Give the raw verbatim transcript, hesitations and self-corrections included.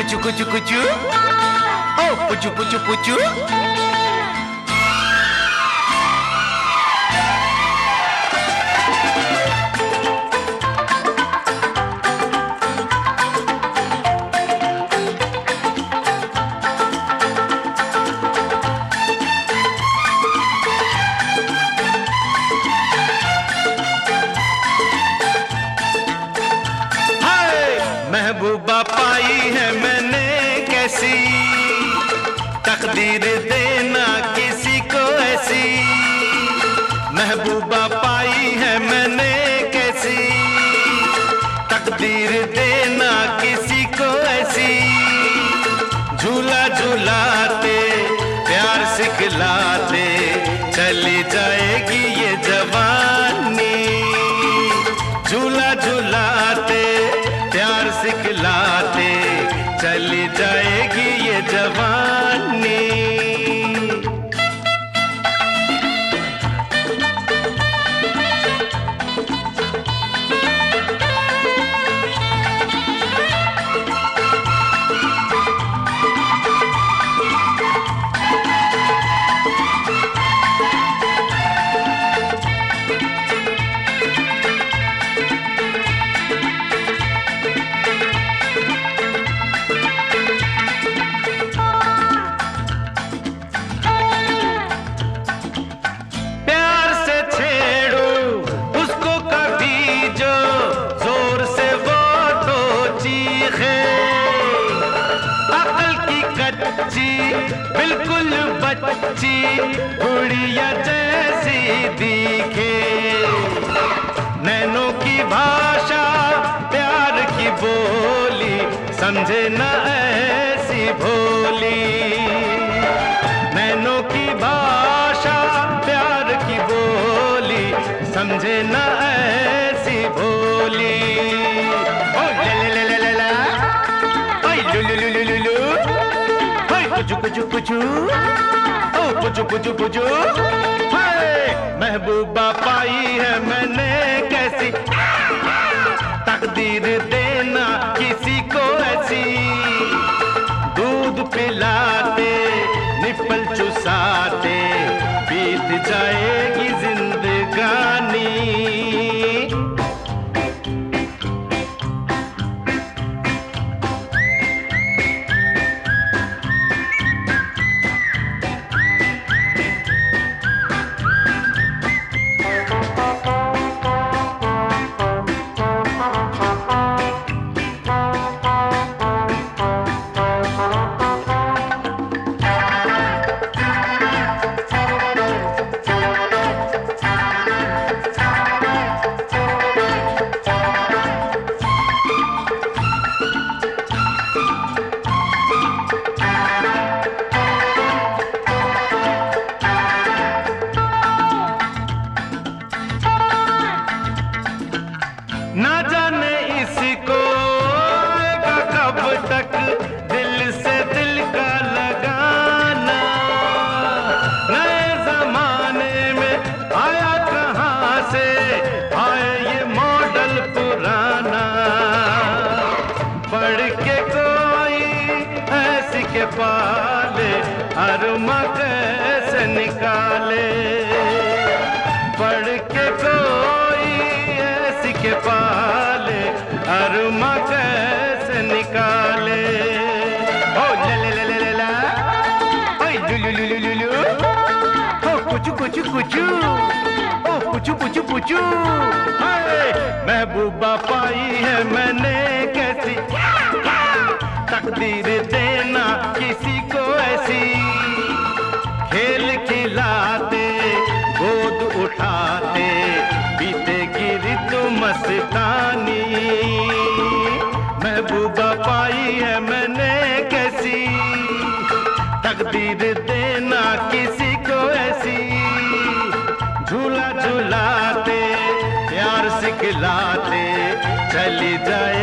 कुचु कुचु कुचु ओ पुचु पुचु पुचु। महबूबा पाई है मैंने कैसी, तकदीर देना किसी को ऐसी। महबूबा पाई है मैंने कैसी, तकदीर देना किसी को ऐसी। झूला झूलाते प्यार सिखलाते चली जाएगी ये जवानी। झूला झूलाते प्यार सिखलाते चली जाएगी ये जवानी। बिल्कुल बच्ची गुड़िया जैसी दिखे, नैनों की भाषा प्यार की बोली समझे न ऐसी भोली। नैनों की भाषा प्यार की बोली समझे न ऐसी भोली। ओ ले ले ले ले ले ओ लु लु लु लु लु लु पुचु पुचु पुचु ओ पुचु पुचु पुचु। महबूबा पाई है मैंने कैसी, तकदीर देना किसी को ऐसी। दूध पिलाते निप्पल चुसाते बीत जाएगी जिंदगानी। ना जाने इसको आएगा कब तक दिल से दिल का लगाना। नए जमाने में आया कहाँ से आए ये मॉडल पुराना। पढ़ के कोई ऐसी के पाले अरमा कैसे निकाले। पढ़ के कोई ऐसी के पाले अरमा कैसे निकाले। ओ ले ले ले ले ले ला ओ लु लु लु लु लु लु ओ कुचु कुचु कुचु ओ पुचु पुचु पुचु। महबूबा पाई है मैंने कैसी, तकदीर देना किसी को ऐसी। खेल खिलाते गोद उठाते बीतेगी ऋतु मस्तानी। महबूबा पाई है मैंने कैसी, तकदीर देना किसी को ऐसी। झूला झूलाते प्यार सिखलाते चली जाए